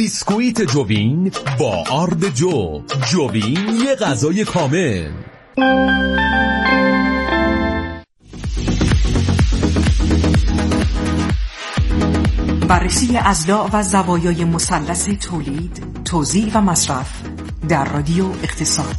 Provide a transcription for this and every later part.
بیسکویت جوین با آرد جوین، یه غذای کامل. بررسی اضلاع و زوایای مثلث تولید، توزیع و مصرف در رادیو اقتصاد.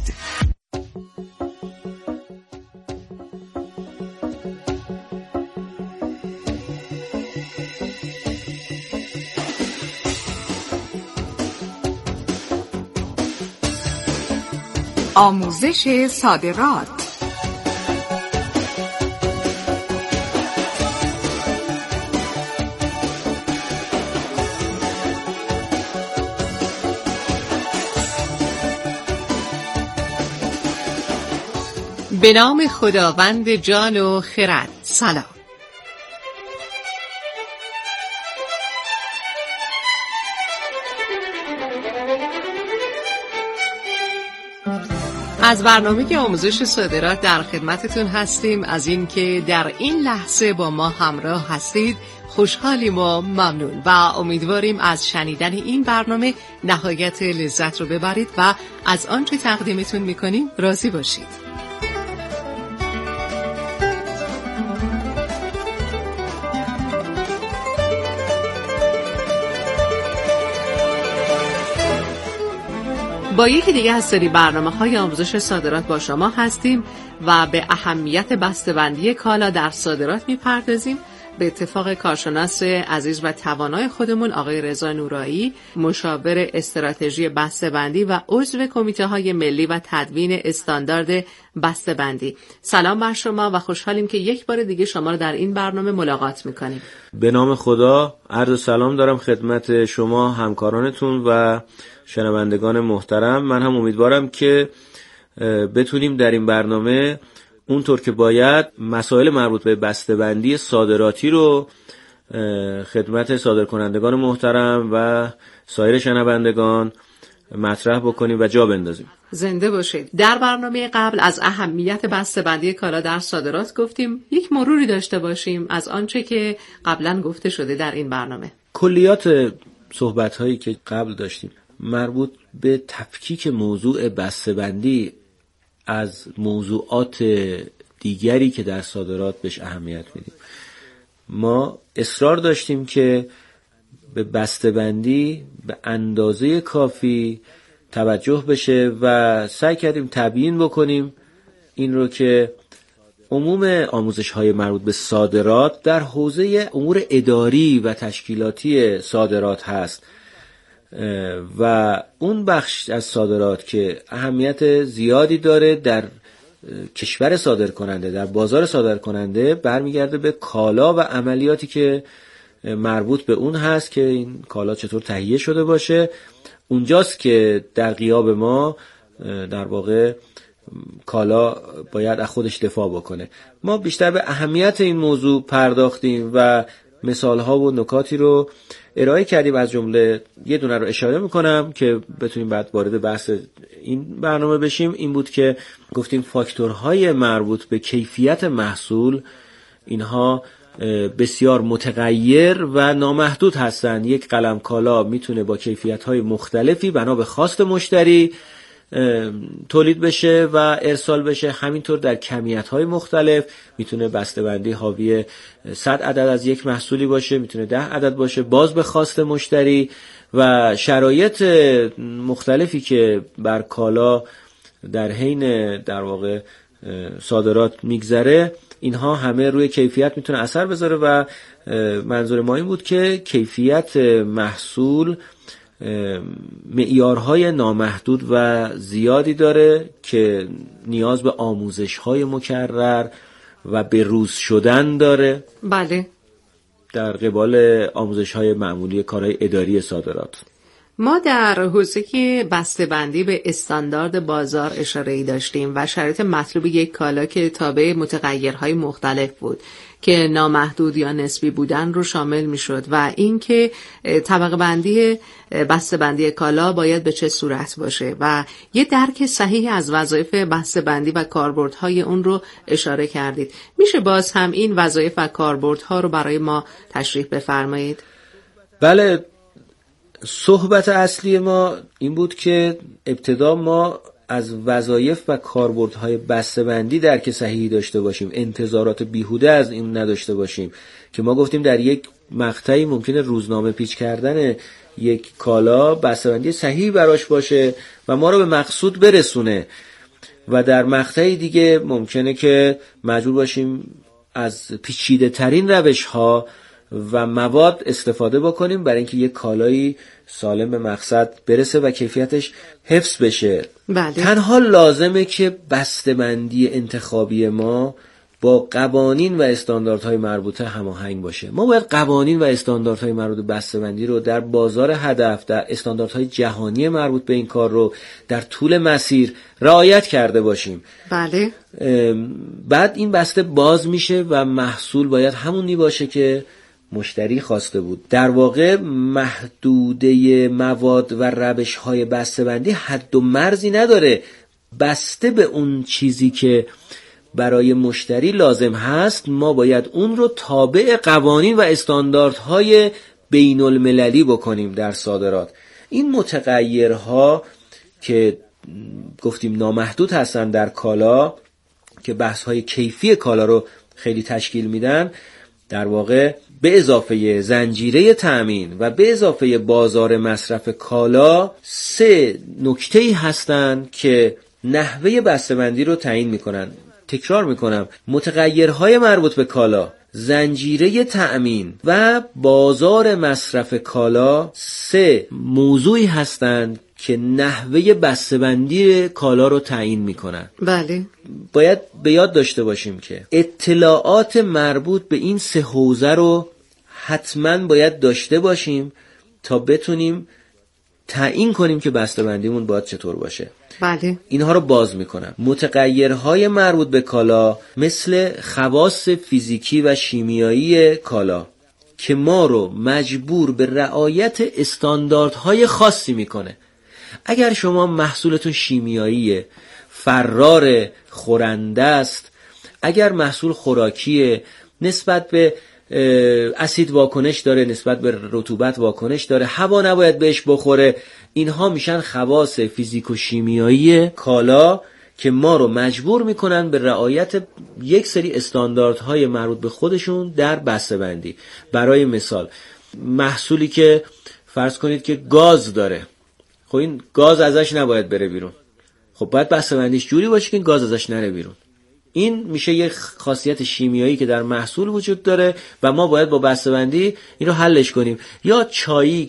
آموزش صادرات. به نام خداوند جان و خرد. سلام. از برنامه آموزش صادرات در خدمتتون هستیم. از این که در این لحظه با ما همراه هستید خوشحالیم و ممنون و امیدواریم از شنیدن این برنامه نهایت لذت رو ببرید و از آنچه تقدیمتون میکنیم راضی باشید. با یکی دیگه از سری برنامه‌های آموزش صادرات با شما هستیم و به اهمیت بسته‌بندی کالا در صادرات می‌پردازیم. به اتفاق کارشناس عزیز و توانای خودمون آقای رضا نورایی، مشاور استراتژی بسته‌بندی و عضو کمیته‌های ملی و تدوین استاندارد بسته‌بندی. سلام بر شما و خوشحالیم که یک بار دیگه شما رو در این برنامه ملاقات می‌کنیم. به نام خدا عرض سلام دارم خدمت شما، همکارانتون و شنوندگان محترم. من هم امیدوارم که بتونیم در این برنامه اونطور که باید مسائل مربوط به بسته‌بندی صادراتی رو خدمت صادرکنندگان محترم و سایر شنوندگان مطرح بکنیم و جا بندازیم. زنده باشید. در برنامه قبل از اهمیت بسته‌بندی کالا در صادرات گفتیم. یک مروری داشته باشیم از آنچه که قبلا گفته شده در این برنامه. کلیات صحبت‌هایی که قبل داشتیم مربوط به تفکیک موضوع بسته‌بندی از موضوعات دیگری که در صادرات بهش اهمیت میدیم. ما اصرار داشتیم که به بسته‌بندی به اندازه کافی توجه بشه و سعی کردیم تبیین بکنیم این رو که عموم آموزش‌های مربوط به صادرات در حوزه امور اداری و تشکیلاتی صادرات هست و اون بخش از صادرات که اهمیت زیادی داره در کشور صادرکننده، در بازار صادرکننده، برمیگرده به کالا و عملیاتی که مربوط به اون هست که این کالا چطور تهیه شده باشه. اونجاست که در غیاب ما در واقع کالا باید از خودش دفاع بکنه. ما بیشتر به اهمیت این موضوع پرداختیم و مثال‌ها و نکاتی رو ارائه کردیم. از جمله یه دونه رو اشاره میکنم که بتونیم بعد وارد بحث این برنامه بشیم. این بود که گفتیم فاکتورهای مربوط به کیفیت محصول اینها بسیار متغیر و نامحدود هستن. یک قلم کالا میتونه با کیفیت‌های مختلفی بنا به خواست مشتری تولید بشه و ارسال بشه. همینطور در کمیت‌های مختلف میتونه بسته‌بندی حاوی 100 عدد از یک محصولی باشه، میتونه 10 عدد باشه، باز به خواست مشتری و شرایط مختلفی که بر کالا در حین در واقع صادرات میگذره، اینها همه روی کیفیت میتونه اثر بذاره و منظور ما این بود که کیفیت محصول معیارهای نامحدود و زیادی داره که نیاز به آموزش‌های مکرر و به روز شدن داره. بله. در قبال آموزش‌های معمولی کارهای اداری صادرات. ما در حوزه بسته‌بندی به استاندارد بازار اشاره‌ای داشتیم و شرایط مطلوب یک کالا که تابع متغیرهای مختلف بود که نامحدود یا نسبی بودن رو شامل میشد و اینکه طبقه بندی بسته‌بندی کالا باید به چه صورت باشه و یه درک صحیح از وظایف بسته‌بندی و کاربردهای اون رو اشاره کردید. میشه باز هم این وظایف و کاربردها رو برای ما تشریح بفرمایید؟ بله، صحبت اصلی ما این بود که ابتدا ما از وظایف و کاربردهای بسته‌بندی درک صحیحی داشته باشیم، انتظارات بیهوده از این نداشته باشیم که ما گفتیم در یک مقطعی ممکنه روزنامه پیچ کردن یک کالا بسته‌بندی صحیحی براش باشه و ما رو به مقصود برسونه و در مقطعی دیگه ممکنه که مجبور باشیم از پیچیده ترین روش ها و مواد استفاده بکنیم برای اینکه یک کالایی سالم به مقصد برسه و کیفیتش حفظ بشه. بله. تنها لازمه که بسته‌بندی انتخابی ما با قوانین و استانداردهای مربوطه هماهنگ باشه. ما باید قوانین و استانداردهای مربوط به بسته‌بندی رو در بازار هدف، در استانداردهای جهانی مربوط به این کار رو در طول مسیر رعایت کرده باشیم. بله. بعد این بسته باز میشه و محصول باید همونی باشه که مشتری خواسته بود. در واقع محدوده مواد و روش‌های بسته‌بندی حد و مرزی نداره. بسته به اون چیزی که برای مشتری لازم هست ما باید اون رو تابع قوانین و استانداردهای بین المللی بکنیم در صادرات. این متغیرها که گفتیم نامحدود هستن در کالا که بحث‌های کیفی کالا رو خیلی تشکیل میدن، در واقع به اضافه زنجیره تأمین و به اضافه بازار مصرف کالا 3 نکته‌ای هستن که نحوه بسته‌بندی رو تعیین میکنن. تکرار میکنم، متغیرهای مربوط به کالا، زنجیره تأمین و بازار مصرف کالا 3 موضوعی هستند که نحوه بسته‌بندی کالا رو تعیین میکنن. بله. باید به یاد داشته باشیم که اطلاعات مربوط به این 3 حوزه رو حتما باید داشته باشیم تا بتونیم تعیین کنیم که بسته‌بندیمون باید چطور باشه. بله. اینها رو باز میکنم. متغیرهای مربوط به کالا مثل خواص فیزیکی و شیمیایی کالا که ما رو مجبور به رعایت استانداردهای خاصی میکنه. اگر شما محصولتون شیمیایی فرار خورنده است، اگر محصول خوراکی نسبت به اسید واکنش داره، نسبت به رطوبت واکنش داره، هوا نباید بهش بخوره، اینها میشن خواص فیزیک و شیمیایی کالا که ما رو مجبور میکنن به رعایت یک سری استانداردهای مربوط به خودشون در بسته‌بندی. برای مثال محصولی که فرض کنید که گاز داره، خب این گاز ازش نباید بره بیرون، خب باید بسته‌بندیش جوری باشه که این گاز ازش نره بیرون. این میشه یک خاصیت شیمیایی که در محصول وجود داره و ما باید با بسته‌بندی این رو حلش کنیم. یا چای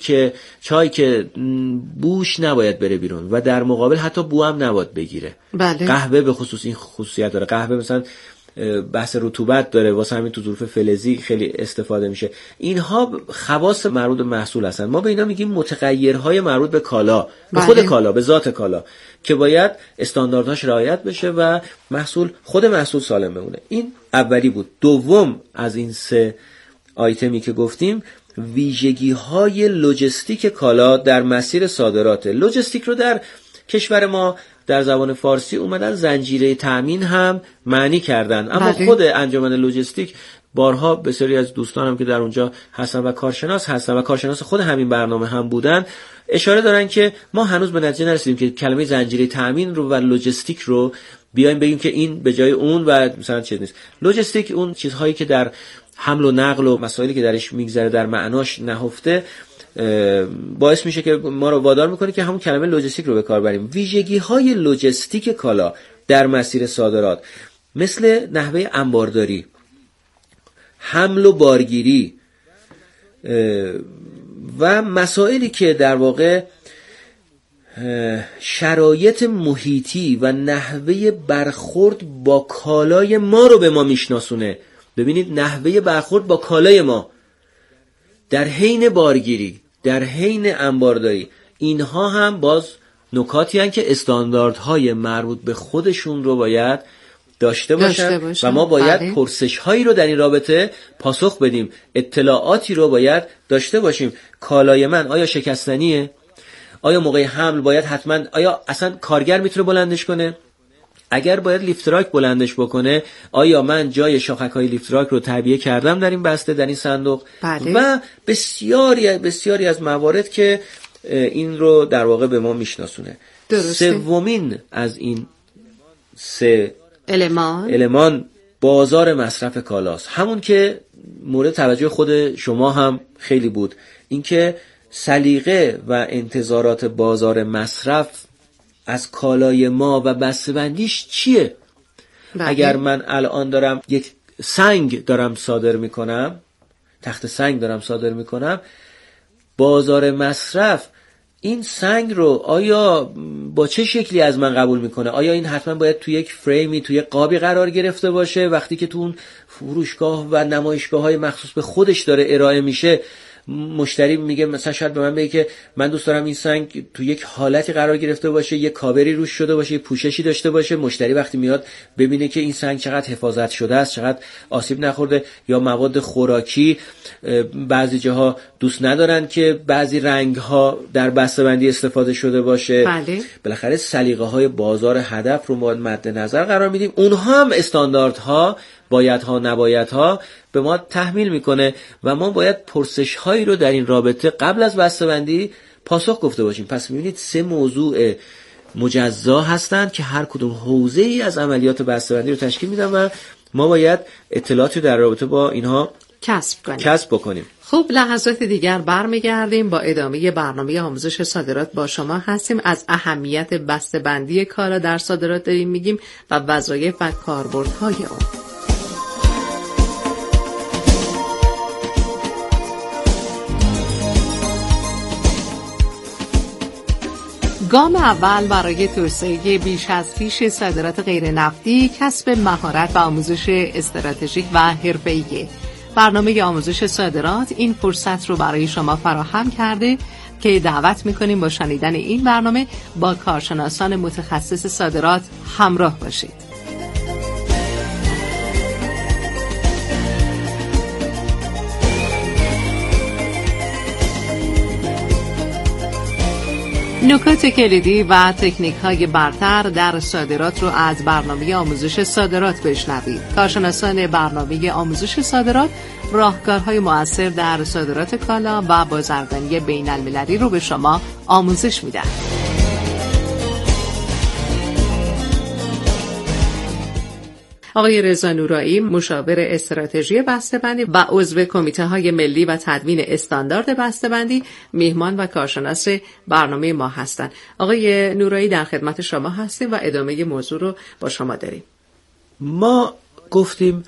که بوش نباید بره بیرون و در مقابل حتی بو هم نباید بگیره. بله. قهوه به خصوص این خصوصیت داره. قهوه مثلا بحث رطوبت داره، واسه همین تو ظروف فلزی خیلی استفاده میشه. اینها خواص مربوط به محصول هستن. ما به اینا میگیم متغیرهای مربوط به کالا، به خود کالا، به ذات کالا که باید استانداردهاش رعایت بشه و خود محصول سالم بمونه. این اولی بود. دوم از این 3 آیتمی که گفتیم ویژگی‌های لوجستیک کالا در مسیر صادرات. لوجستیک رو در کشور ما در زبان فارسی اومدن زنجیره تأمین هم معنی کردن، اما خود انجمن لوجستیک بارها بسیاری از دوستانم که در اونجا هستن و کارشناس خود همین برنامه هم بودن اشاره دارن که ما هنوز به نتیجه نرسیدیم که کلمه زنجیره تأمین رو و لوجستیک رو بیایم بگیم که این به جای اون و مثلا چیز نیست. لوجستیک اون چیزهایی که در حمل و نقل و مسائلی که درش میگذره در معناش نهفته باعث میشه که ما رو وادار میکنه که همون کلمه لوجستیک رو به کار بریم. ویژگی‌های لوجستیک کالا در مسیر صادرات مثل نحوه انبارداری، حمل و بارگیری و مسائلی که در واقع شرایط محیطی و نحوه برخورد با کالای ما رو به ما میشناسونه. ببینید نحوه برخورد با کالای ما در حین بارگیری، در حین انبارداری، اینها هم باز نکاتی هستند که استانداردهای مربوط به خودشون رو باید داشته باشن و ما باید پرسش هایی رو در این رابطه پاسخ بدیم، اطلاعاتی رو باید داشته باشیم. کالای من آیا شکستنیه؟ آیا موقع حمل باید حتما، آیا اصلا کارگر میتونه بلندش کنه؟ اگر باید لیفتراک بلندش بکنه، آیا من جای شاخک‌های لیفتراک رو تعبیه کردم در این بسته، در این صندوق؟ بله. و بسیاری از موارد که این رو در واقع به ما میشناسونه. سومین از این 3 المان بازار مصرف کالاست، همون که مورد توجه خود شما هم خیلی بود، اینکه سلیقه و انتظارات بازار مصرف از کالای ما و بسته‌بندیش چیه؟ اگر من الان دارم یک سنگ دارم صادر میکنم، تخت سنگ دارم صادر میکنم، بازار مصرف این سنگ رو آیا با چه شکلی از من قبول میکنه؟ آیا این حتما باید توی یک فریمی، توی یک قابی قرار گرفته باشه؟ وقتی که تو اون فروشگاه و نمایشگاه‌های مخصوص به خودش داره ارائه میشه، مشتری میگه مثلا شاید به من بگه که من دوست دارم این سنگ تو یک حالتی قرار گرفته باشه، یک کاوری روش شده باشه، یک پوششی داشته باشه. مشتری وقتی میاد ببینه که این سنگ چقدر حفاظت شده است، چقدر آسیب نخورده، یا مواد خوراکی بعضی جاها دوست ندارن که بعضی رنگ‌ها در بسته‌بندی استفاده شده باشه. بله. بالاخره سلیقه‌های بازار هدف رو مد نظر قرار میدیم. اونها هم استانداردها، بایدها نبایدها به ما تحمیل میکنه و ما باید پرسش هایی رو در این رابطه قبل از بسته‌بندی پاسخ گفته باشیم. پس میبینید 3 موضوع مجزا هستند که هر کدوم حوزه‌ای از عملیات بسته‌بندی رو تشکیل میدن و ما باید اطلاعاتی در رابطه با اینها کسب بکنیم. خب لحظات دیگر برمیگردیم با ادامه برنامه آموزش صادرات. با شما هستیم، از اهمیت بسته‌بندی کالا در صادرات داریم میگیم و وظایف و کاربردهای اون. گام اول برای توسعه بیش از پیش صادرات غیر نفتی کسب مهارت و آموزش استراتژیک و حرفه‌ای. برنامه آموزش صادرات این فرصت رو برای شما فراهم کرده که دعوت می‌کنیم با شنیدن این برنامه با کارشناسان متخصص صادرات همراه باشید. نکات کلیدی و تکنیک‌های برتر در صادرات رو از برنامه آموزش صادرات بشنوید. کارشناسان برنامه آموزش صادرات راهکارهای مؤثر در صادرات کالا و بازرگانی بین‌المللی رو به شما آموزش میدن. آقای رضا نورایی، مشاور استراتژی بسته‌بندی و عضو کمیته‌های ملی و تدوین استاندارد بسته‌بندی، میهمان و کارشناس برنامه ما هستند. آقای نورایی در خدمت شما هستیم و ادامه موضوع رو با شما داریم. ما گفتیم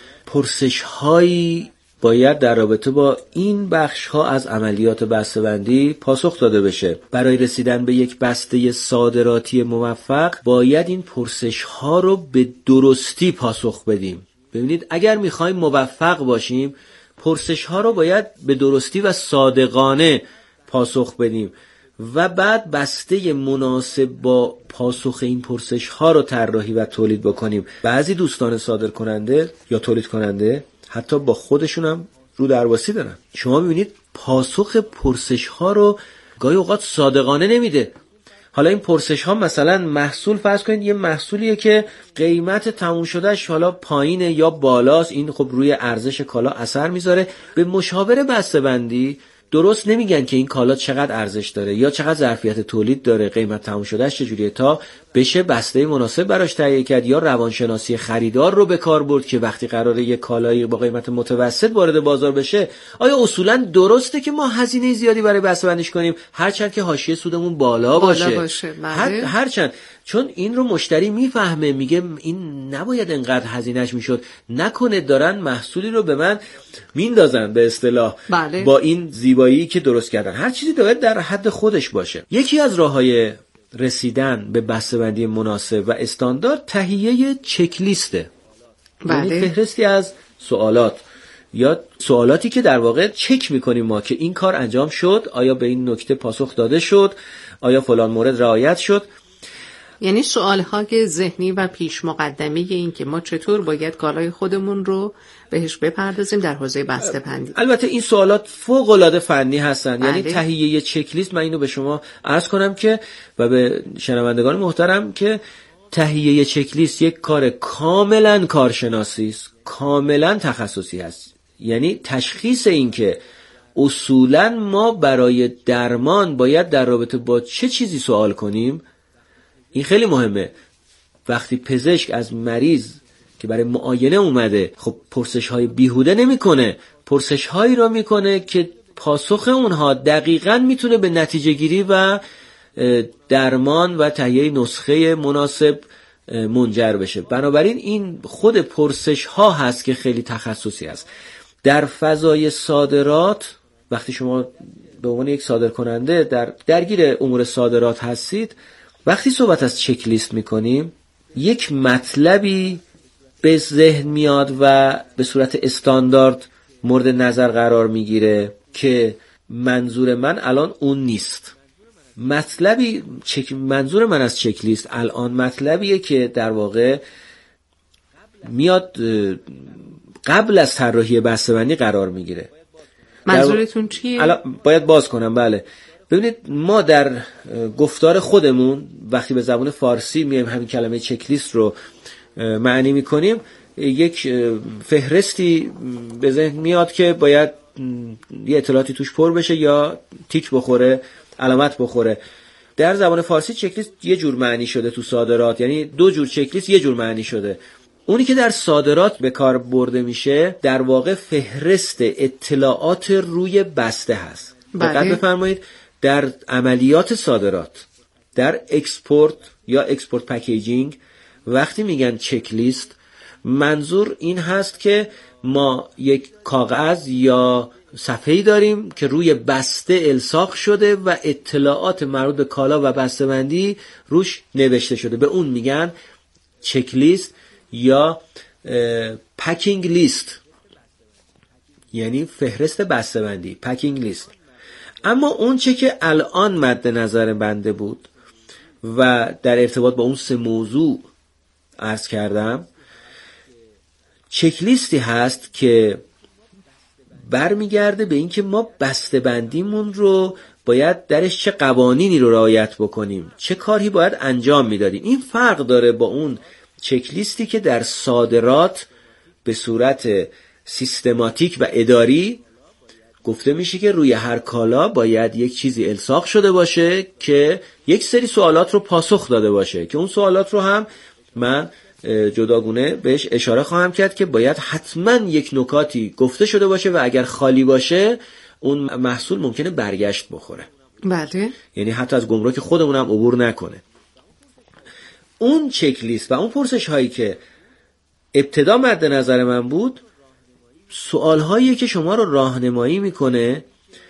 پرسش‌هایی باید در رابطه با این بخش‌ها از عملیات بسته‌بندی پاسخ داده بشه. برای رسیدن به یک بسته صادراتی موفق باید این پرسش‌ها رو به درستی پاسخ بدیم. ببینید اگر می‌خوایم موفق باشیم، پرسش‌ها رو باید به درستی و صادقانه پاسخ بدیم و بعد بسته مناسب با پاسخ این پرسش‌ها رو طراحی و تولید بکنیم. بعضی دوستان صادر کننده یا تولید کننده حتی با خودشون هم رو درواسی دارن. شما ببینید پاسخ پرسش ها رو گاهی اوقات صادقانه نمیده. حالا این پرسش ها مثلا محصول، فرض کنید یه محصولیه که قیمت تموم شدهش حالا پایینه یا بالاست، این خب روی ارزش کالا اثر میذاره. به مشاور بسته‌بندی درست نمیگن که این کالا چقدر ارزش داره یا چقدر ظرفیت تولید داره، قیمت تموم شدهش چجوریه، تا بشه بسته مناسب براش تهیه کرد یا روانشناسی خریدار رو به کار برد که وقتی قراره یک کالایی با قیمت متوسط وارد بازار بشه، آیا اصولا درسته که ما هزینه زیادی برای بسته‌بندیش کنیم هرچند که حاشیه سودمون بالا باشه. هرچند، چون این رو مشتری میفهمه، میگه این نباید انقدر هزینهش میشد، نکنه دارن محصولی رو به من میندازن به اصطلاح با این زیبایی که درست کردن. هر چیزی باید در حد خودش باشه. یکی از راههای رسیدن به بسته‌بندی مناسب و استاندارد تهیه چک لیسته. یعنی فهرستی از سوالات یا سوالاتی که در واقع چک میکنیم ما که این کار انجام شد، آیا به این نکته پاسخ داده شد، آیا فلان مورد رعایت شد. یعنی سوال‌های ذهنی و پیش مقدمه این که ما چطور باید کالای خودمون رو بهش بپردازیم در حوزه بسته‌بندی. البته این سوالات فوق‌العاده فنی هستن. یعنی تهیه یه چک لیست، من اینو به شما عرض کنم که و به شنوندگان محترم که تهیه چک لیست یک کار کاملا کارشناسی است، کاملا تخصصی است. یعنی تشخیص این که اصولا ما برای درمان باید در رابطه با چه چیزی سوال کنیم، این خیلی مهمه. وقتی پزشک از مریض که برای معاینه اومده، خب پرسش های بیهوده نمیکنه، پرسش هایی را میکنه که پاسخ اونها دقیقاً میتونه به نتیجه گیری و درمان و تهیه نسخه مناسب منجر بشه. بنابراین این خود پرسش ها هست که خیلی تخصصی است. در فضای صادرات وقتی شما به عنوان یک صادرکننده درگیر امور صادرات هستید، وقتی صحبت از چک لیست میکنیم یک مطلبی به ذهن میاد و به صورت استاندارد مورد نظر قرار میگیره که منظور من الان اون نیست. منظور من از چک لیست الان مطلبیه که در واقع میاد قبل از طراحی بسته‌بندی قرار میگیره. منظورتون چیه؟ الان باید باز کنم. بله، ببینید ما در گفتار خودمون وقتی به زبان فارسی میایم همین کلمه چک لیست رو معنی میکنیم، یک فهرستی به ذهن میاد که باید یه اطلاعاتی توش پر بشه یا تیک بخوره، علامت بخوره. در زبان فارسی چک لیست یه جور معنی شده تو صادرات، یعنی دو جور چک لیست یه جور معنی شده. اونی که در صادرات به کار برده میشه در واقع فهرست اطلاعات روی بسته هست. دقت بفرمایید، در عملیات صادرات، در اکسپورت یا اکسپورت پکیجینگ وقتی میگن چک لیست، منظور این هست که ما یک کاغذ یا صفحه‌ای داریم که روی بسته الصاق شده و اطلاعات مربوط به کالا و بسته‌بندی روش نوشته شده. به اون میگن چک لیست یا پکینگ لیست، یعنی فهرست بسته‌بندی، پکینگ لیست. اما اون چه که الان مد نظر بنده بود و در ارتباط با اون سه موضوع عرض کردم، چک لیستی هست که برمیگرده به این که ما بسته‌بندیمون رو باید درش چه قوانینی رو رعایت بکنیم، چه کاری باید انجام میدادیم. این فرق داره با اون چک لیستی که در صادرات به صورت سیستماتیک و اداری گفته میشه که روی هر کالا باید یک چیزی الصاق شده باشه که یک سری سوالات رو پاسخ داده باشه، که اون سوالات رو هم من جداگونه بهش اشاره خواهم کرد که باید حتما یک نکاتی گفته شده باشه و اگر خالی باشه اون محصول ممکنه برگشت بخوره. بله. یعنی حتی از گمرک خودمون هم عبور نکنه. اون چک لیست و اون پرسش هایی که ابتدا مد نظر من بود، سوال هایی که شما رو راهنمایی میکنه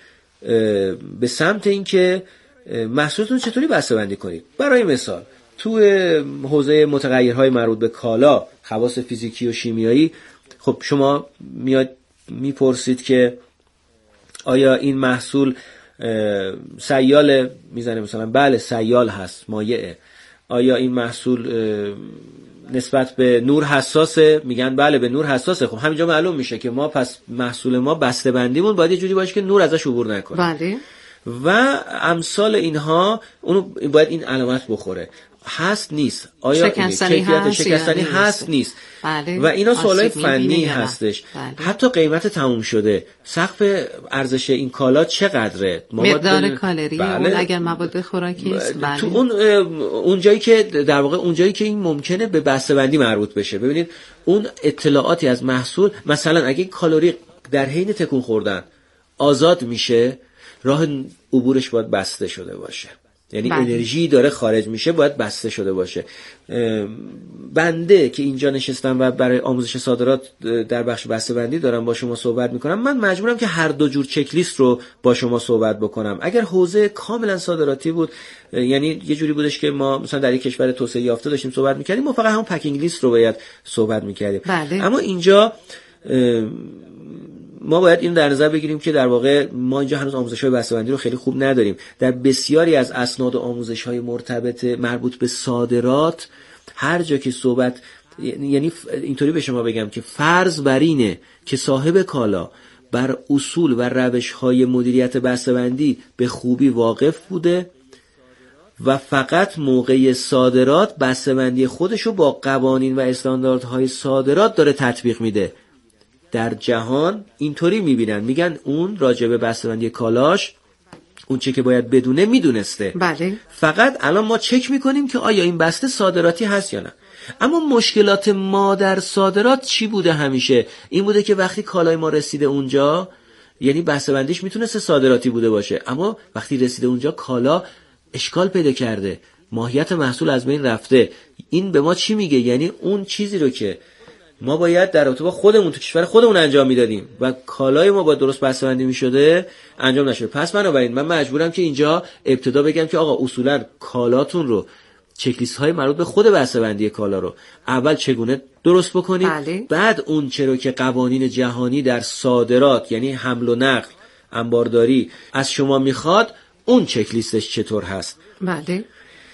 به سمت این که محصولتون چطوری بسته‌بندی کنید. برای مثال تو حوزه متغیرهای مربوط به کالا، خواص فیزیکی و شیمیایی، خب شما میاد میپرسید که آیا این محصول سیال میزنه، مثلا بله سیال هست، مایعه. آیا این محصول نسبت به نور حساسه؟ میگن بله به نور حساسه. خب همینجا معلوم میشه که ما پس محصول ما بسته‌بندیمون باید یه جوری باشه که نور ازش عبور نکنه. بله. و امثال اینها، اونو باید این علامت بخوره، هست نیست، آیا شکستنی هست نیست. بله. و اینا سوالای فنی هستش. بله. حتی قیمت تموم شده، سقف ارزش این کالا چقدره، مقدار کالری، بله. اون اگر مواد خوراکی است، بله. تو اون جایی که در واقع اون جایی که این ممکنه به بسته‌بندی مربوط بشه. ببینید اون اطلاعاتی از محصول، مثلا اگه کالری در حین تکون خوردن آزاد میشه، راه عبورش باید بسته شده باشه، یعنی انرژی داره خارج میشه، باید بسته شده باشه. بنده که اینجا نشستم و برای آموزش صادرات در بخش بسته‌بندی دارم با شما صحبت میکنم، من مجبورم که هر دو جور چک لیست رو با شما صحبت بکنم. اگر حوزه کاملا صادراتی بود، یعنی یه جوری بودش که ما مثلا در یک کشور توسعه یافته داشتیم صحبت میکردیم، ما فقط همون پکینگ لیست رو باید صحبت میکردیم. اما اینجا ما باید این در نظر بگیریم که در واقع ما اینجا هنوز آموزش‌های بسته‌بندی رو خیلی خوب نداریم. در بسیاری از اسناد و آموزش‌های مربوط به صادرات، هر جا که صحبت، یعنی اینطوری به شما بگم که فرض بر اینه که صاحب کالا بر اصول و روش‌های مدیریت بسته‌بندی به خوبی واقف بوده، و فقط موقع صادرات بسته‌بندی خودشو با قوانین و استانداردهای صادرات داره تطبیق میده. در جهان اینطوری میبینن، میگن اون راجب بسته‌بندی کالاش اون چه که باید بدونه میدونسته. بله. فقط الان ما چک میکنیم که آیا این بسته صادراتی هست یا نه. اما مشکلات ما در صادرات چی بوده؟ همیشه این بوده که وقتی کالای ما رسیده اونجا، یعنی بسته‌بندیش میتونسته صادراتی بوده باشه، اما وقتی رسیده اونجا کالا اشکال پیدا کرده، ماهیت محصول از بین رفته. این به ما چی میگه؟ یعنی اون چیزی رو که ما باید در رابطه با خودمون تو کشور خودمون انجام میدادیم و کالای ما با درست بسته‌بندی میشده انجام نشده. پس بنابراین من مجبورم که اینجا ابتدا بگم که آقا اصولا کالاتون رو، چک لیست های مربوط به خود بسته‌بندی کالا رو اول چگونه درست بکنید. بله. بعد اون چرا که قوانین جهانی در صادرات یعنی حمل و نقل، انبارداری از شما میخواد، اون چک لیستش چطور هست. بله.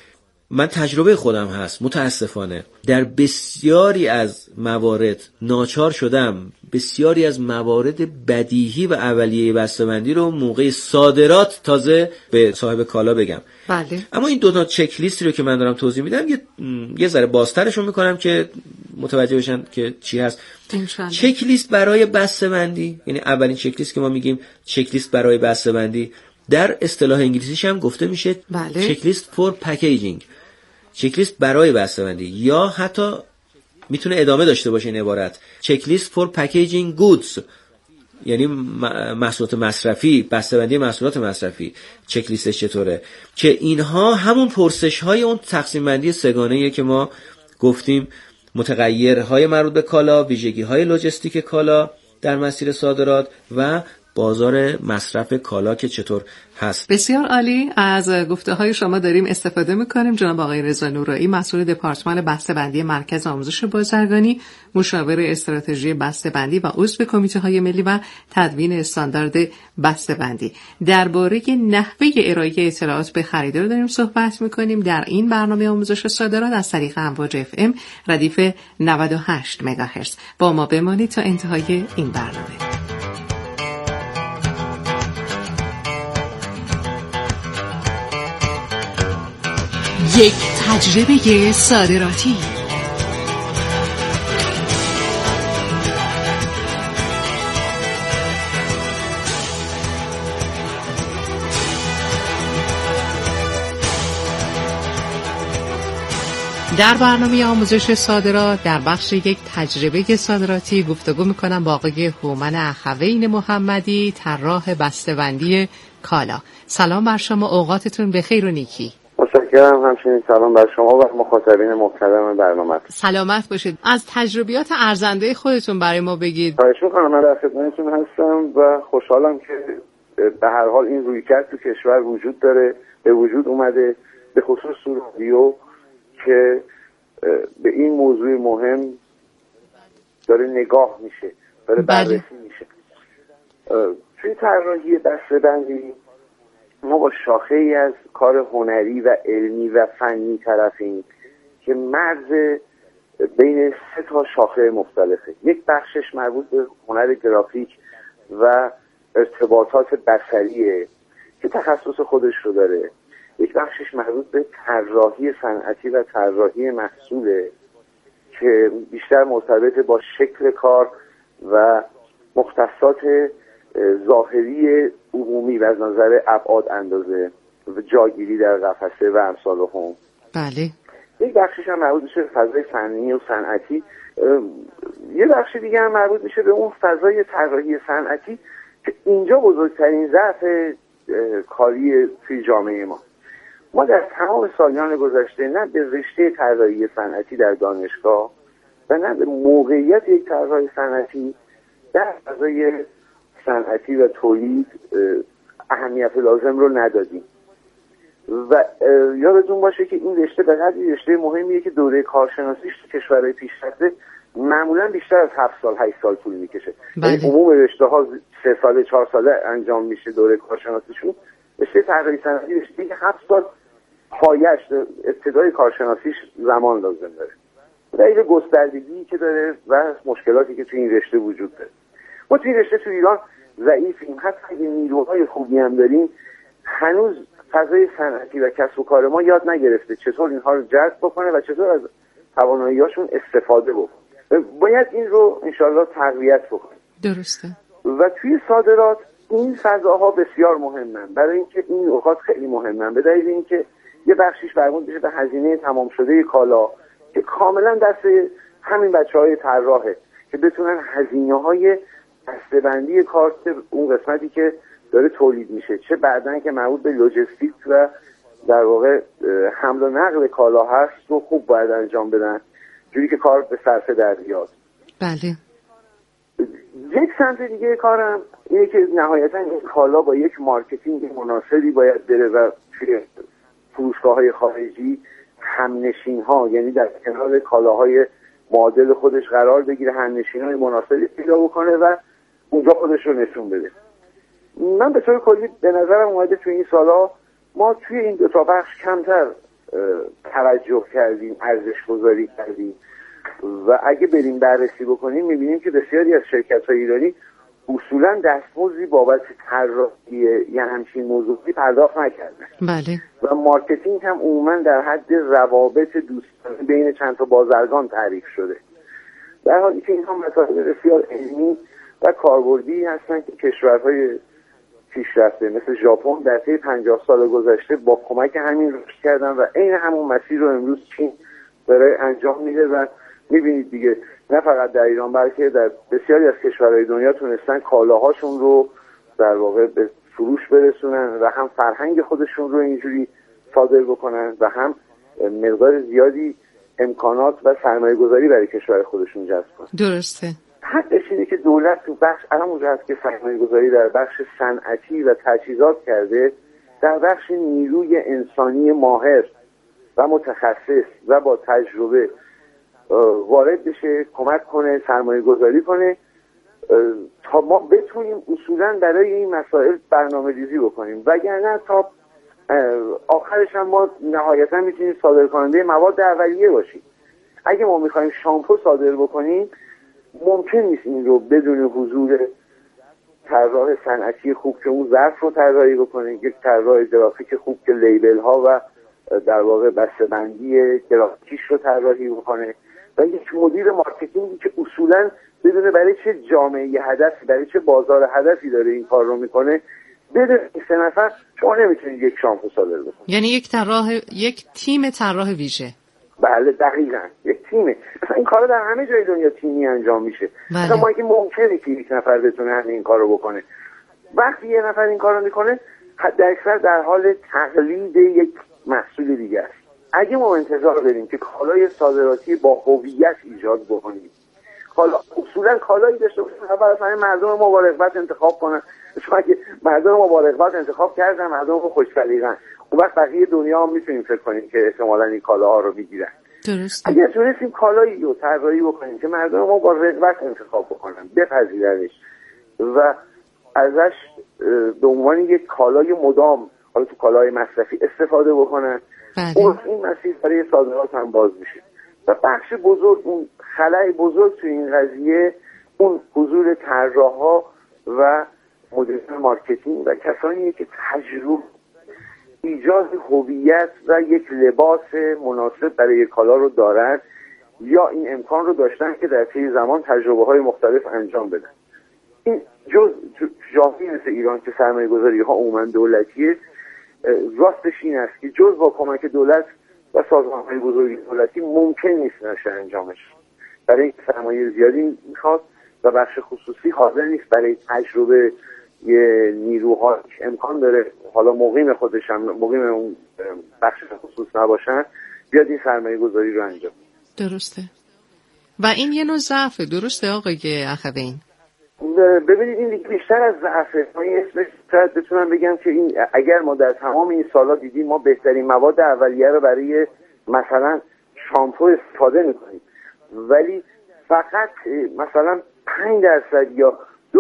من تجربه خودم هست، متاسفانه در بسیاری از موارد ناچار شدم بسیاری از موارد بدیهی و اولیه بسته‌بندی رو موقع صادرات تازه به صاحب کالا بگم. بله. اما این دو تا چک لیستی رو که من دارم توضیح میدم یه ذره بازترشون میکنم که متوجه بشن که چی هست. چک لیست برای بسته‌بندی، یعنی اولین چک لیست که ما میگیم چک لیست برای بسته‌بندی، در اصطلاح انگلیسیش هم گفته میشه چک لیست فور پکیجینگ، چک لیست برای بسته‌بندی، یا حتی میتونه ادامه داشته باشه این عبارت چک لیست فور پکیجینگ گودز، یعنی محصولات مصرفی، بسته‌بندی محصولات مصرفی. چک لیستش چطوره؟ که اینها همون پرسش های اون تقسیم بندی سگانه‌ایه که ما گفتیم، متغیرهای مربوط به کالا، ویژگی های لوجستیک کالا در مسیر صادرات و بازار مصرف کالا که چطور هست. بسیار عالی. از گفته های شما داریم استفاده میکنیم. جناب آقای رضا نورایی، مسئول دپارتمان بسته‌بندی مرکز آموزش بازرگانی، مشاور استراتژی بسته‌بندی و عضو کمیته های ملی و تدوین استاندارد بسته‌بندی، درباره نحوه ارائه اطلاعات به خریدار داریم صحبت میکنیم در این برنامه آموزش صادرات از طریق امواج FM ردیف 98 مگاهرتز. با ما بمانید تا انتهای این برنامه. یک تجربه صادراتی. در برنامه آموزش صادرات در بخش یک تجربه صادراتی گفتگو میکنم با آقای هومن اخوین محمدی، طراح بسته‌بندی کالا. سلام بر شما، اوقاتتون بخیر و نیکی. متشکرم. همچنین سلام بر شما و مخاطبین محترم برنامه. سلامت باشید. از تجربیات ارزنده خودتون برای ما بگید. خواهش می‌کنم. من در خدمتتون هستم و خوشحالم که به هر حال این رویکرد تو کشور وجود داره، به وجود اومده، به خصوص تو رادیو که به این موضوع مهم داره نگاه میشه، داره بررسی میشه. توی طراحی بسته‌بندی ما با شاخه ای از کار هنری و علمی و فنی طرفیم که مرز بین 3 تا شاخه مختلفه. یک بخشش مربوط به هنر گرافیک و ارتباطات بصریه که تخصص خودش رو داره. یک بخشش مربوط به طراحی صنعتی و طراحی محصوله که بیشتر مرتبط با شکل کار و مختصات ظاهری عمومی و از نظر ابعاد، اندازه و جاگیری در قفسه و امثال هم. بله. یک بخشش هم مربوط میشه به فضای فنی و صنعتی. یه بخش دیگه هم مربوط میشه به اون فضای طراحی صنعتی که اینجا بزرگترین ضعف کاری توی جامعه ما در تمام سالیان گذشته نه به رشته طراحی صنعتی در دانشگاه و نه به موقعیت یک طراح صنعتی در فضای صنعتی و تولید اهمیت لازم رو ندادیم و یادتون باشه که این رشته به قدری رشته مهمیه که دوره کارشناسیش تو کشورهای پیشرفته معمولا بیشتر از 7 سال 8 سال طول میکشه. یعنی عموم رشته ها 3 ساله 4 ساله انجام میشه دوره کارشناسیشون. رشته طراحی صنعتی رشته که 7 سال پایش ابتدای کارشناسیش زمان لازم داره. دلیل گستردگی که داره و مشکلاتی که تو این رشته وجود داره. ما توی رشته تو ایران ضعیفیم. حتی اگه نیروهای خوبی هم داریم هنوز فضای صنعتی و کسب و کار ما یاد نگرفته چطور اینها رو جذب بکنه و چطور از توانایی‌هاشون استفاده بکنه. باید این رو انشالله تقویت بکنه. درسته. و توی صادرات این فضاها بسیار مهمن، برای اینکه این اوقات خیلی مهمن، به دلیل اینکه یه بخشیش برمون میشه به هزینه تمام شده کالا که کاملا دست همین بچه‌های طراحه که بتونن هزینه‌های بسته‌بندی کارت اون قسمتی که داره تولید میشه، چه بعدن که مربوط به لوجستیک و در واقع حمل و نقل کالا هست رو خوب باید انجام بدن جوری که کار به صرفه در بیاد. بله. یک سمت دیگه کارم اینه که نهایتا این کالا با یک مارکتینگ مناسبی باید بره و توی فروشگاه‌های خارجی همنشین‌ها، یعنی در کنار کالاهای معادل خودش قرار بگیره، همنشین‌های مناسبی پیدا بکنه و اونجا خودش رو نشون بده. من به طور کلی به نظرم اومده توی این سالا ما توی این دو تا بخش کمتر توجه کردیم، ارزش گذاری کردیم و اگه بریم بررسی بکنیم میبینیم که بسیاری از شرکت‌های ایرانی اصولاً دستمزدی بابت طراحی یه همچین موضوعی پرداخت نکردن. بله. و مارکتینگ هم عموماً در حد روابط دوستانه بین چند تا بازرگان تعریف شده. در حالی که اینها مسائل بسیار علمی و کاربردی هستن که کشورهای پیشرفته مثل ژاپن در طی 50 سال گذشته با کمک همین رشد کردن و عین همون مسیر رو امروز چین داره انجام میده و میبینید دیگه نه فقط در ایران بلکه در بسیاری از کشورهای دنیا تونستن کالاهاشون رو در واقع به فروش برسونن و هم فرهنگ خودشون رو اینجوری صادر بکنن و هم مقدار زیادی امکانات و سرمایه گذاری برای کشور خودشون جذب کنن. درسته. حقش اینه که دولت تو بخش الان اونجا هست که سرمایه گذاری در بخش صنعتی و تجهیزات کرده، در بخش نیروی انسانی ماهر و متخصص و با تجربه وارد بشه، کمک کنه، سرمایه گذاری کنه تا ما بتونیم اصولاً برای این مسائل برنامه ریزی بکنیم، وگرنه تا آخرش هم ما نهایتاً میتونیم صادر کننده مواد اولیه باشیم. اگه ما میخوایم شامپو صادر بکنیم ممکن نیست این رو بدون حضور طراح صنعتی خوب که اون ظرف رو طراحی بکنه، یک طراح گرافیک خوب که لیبل ها و در واقع بسته‌بندی گرافیکیش رو طراحی بکنه و یک مدیر مارکتینگی که اصولاً بدونه برای چه جامعه هدفی، برای چه بازار هدفی داره این کار رو میکنه. بدون این سه نفر شما نمیتونید یک شامپو صادر بکنید. یعنی یک تیم طراح ویژه. بله دقیقاً یک تیمه. مثلا این کارو در همه جای دنیا تیمی انجام میشه. مثلا ما اگه ممکنه که یک نفر بتونه همین این کارو بکنه، وقتی یه نفر این کارو میکنه حد اکثر در حال تقلید یک محصول دیگه است. اگه ما انتظار داریم که کالای صادراتی با هویت ایجاد بکنیم، اصولا کالایی داشته باشیم اول از همه مردم ما با رغبت انتخاب کنن. چون اگه مردم ما با رغبت انتخاب کردن، مردم ما خوش‌سلیقه‌ن، اون وقت بقیه دنیا هم میتونیم فکر کنیم که احتمالاً این کالاها رو میگیرن. درست. اگه تونستیم کالایی رو طراحی بکنیم که مردم ما با رغبت انتخاب بکنن، بپذیرنش و ازش به عنوان یک کالای مدام، حالا تو کالای مصرفی استفاده بکنن، اون این مسیر برای صادرات هم باز میشه. و بخش بزرگ، اون خلأ بزرگ تو این قضیه، اون حضور طراحا و مدیران مارکتینگ و کسانی که تجربه ایجاد هویت و یک لباس مناسب برای یک کالا رو دارن یا این امکان رو داشتن که در طی زمان تجربه‌های مختلف انجام بدن. این جز جامعه مثل ایران که سرمایه‌گذاری‌ها عموماً دولتیه، راستش این است که جز با کمک دولت و سازمان‌های بزرگ دولتی ممکن نیست نشه انجامش. برای این سرمایه زیادی میخواد و بخش خصوصی حاضر نیست برای تجربه یه نیروها امکان داره حالا مقیم خودش هم مقیم اون بخش خصوص نباشن بیاد این سرمایه گذاری رو انجام. درسته. و این یه نوع ضعفه. درسته آقای اخوین؟ ببینید این دیگه بیشتر از ضعفه. من اسمش شاید بتونم بگم که این اگر ما در تمام این سالا دیدیم ما بهترین مواد اولیه رو برای مثلا شامپو استفاده میکنیم، ولی فقط مثلا 5% یا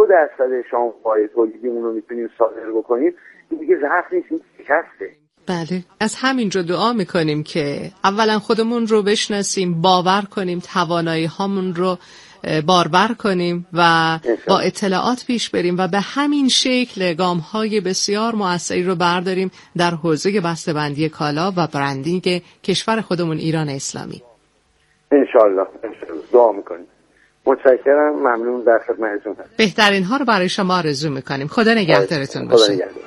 2% شامپوهای تولیدیمون رو میتونیم صادر بکنیم، این دیگه ضعف نیست، این شکسته. بله. از همینجا دعا میکنیم که اولا خودمون رو بشناسیم، باور کنیم، توانایی هامون رو باربر کنیم و با اطلاعات پیش بریم و به همین شکل گام‌های بسیار مؤثری رو برداریم در حوزه بسته‌بندی کالا و برندینگ کشور خودمون ایران اسلامی. انشالله دعا میکنیم. متشکرم، ممنون، در خدمتتون هستم. بهترین ها رو برای شما آرزو میکنیم. خدا نگهدارتون باشه.